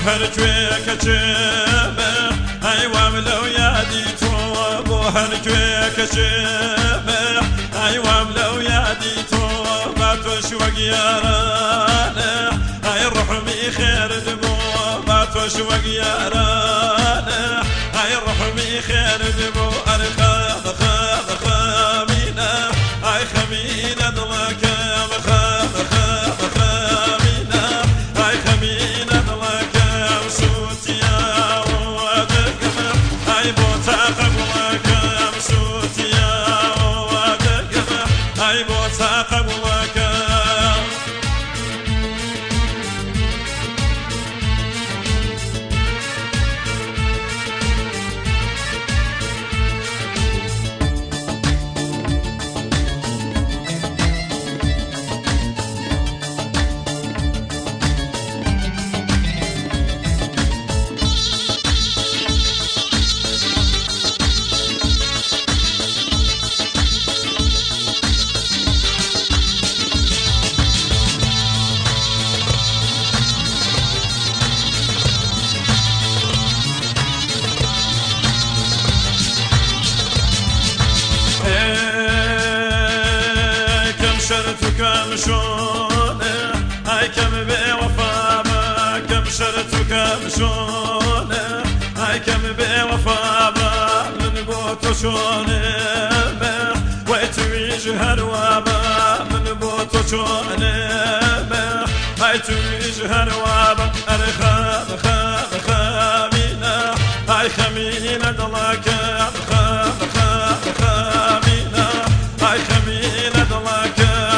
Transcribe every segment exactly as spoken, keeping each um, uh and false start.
هەرکوێکە چێمە ئایوام لەو یادی تۆ بۆ هەرکوێکە چێمە ئایوام لەو یادی تۆ با تۆش وەک یارانە ئای ڕحمی خێرت بۆ با تۆش وەک یارانە ئای ڕحمی خێرت بۆ ئەرخە بەخە بەخەمینە ئای خەمینە دڵەکەم خە بەخە بەخەمینە ئای خەمینە دڵەکەم سووتیاوە دەرگەمە ئای بۆ تاقە گوڵەکەم سووتیاوە دەرگەمە ئای بۆ تاقە گوڵەکەم كم شونه هاي كم بوفا كم شرط كم شونه هاي كم بوفا من بوت شونه ويتويج هروابا من بوت شونه هاي تويج هروابا ارخا بخا بخامينا هاي خمينا دلاك بخا بخا بخامينا هاي خمينا دلاك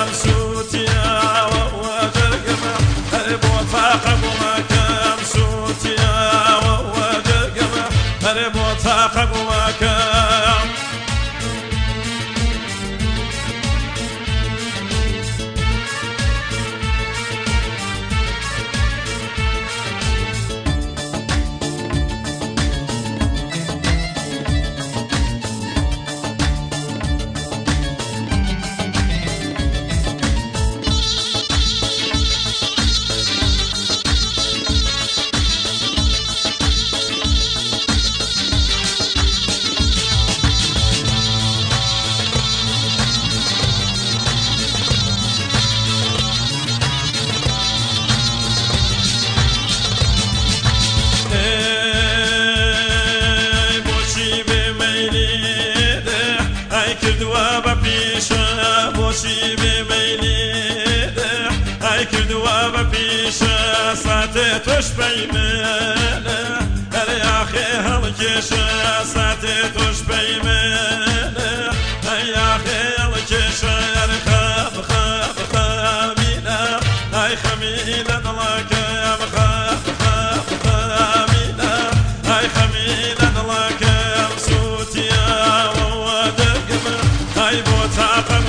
بوشي بميليده هاي كردوا ببيشه ساعتي توش بيمنه هل يا اخي هالكيشه ساعتي توش بيمنه هاي يا اخي هالكيشه الخاب خاب خامينه هاي خمينه ضلك يا بخاب خاب خامينه هاي خمينه ضلك يا مسوتيا ودقمه هاي بوتاقم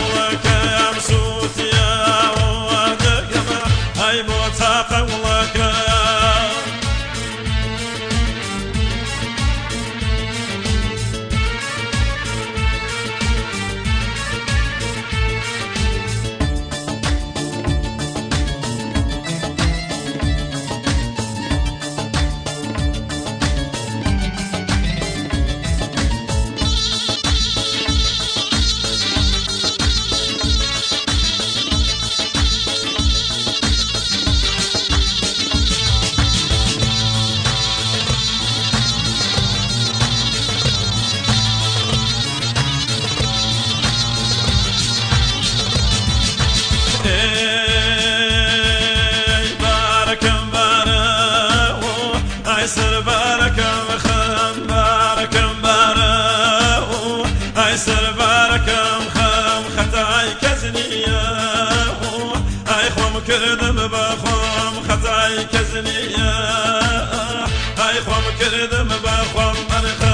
سر باركم خم باركم بارو اي سر باركم خم خطاي كزنيه اي خوم كردم بخوم خطاي كزنيه اي خوم كردم بخوم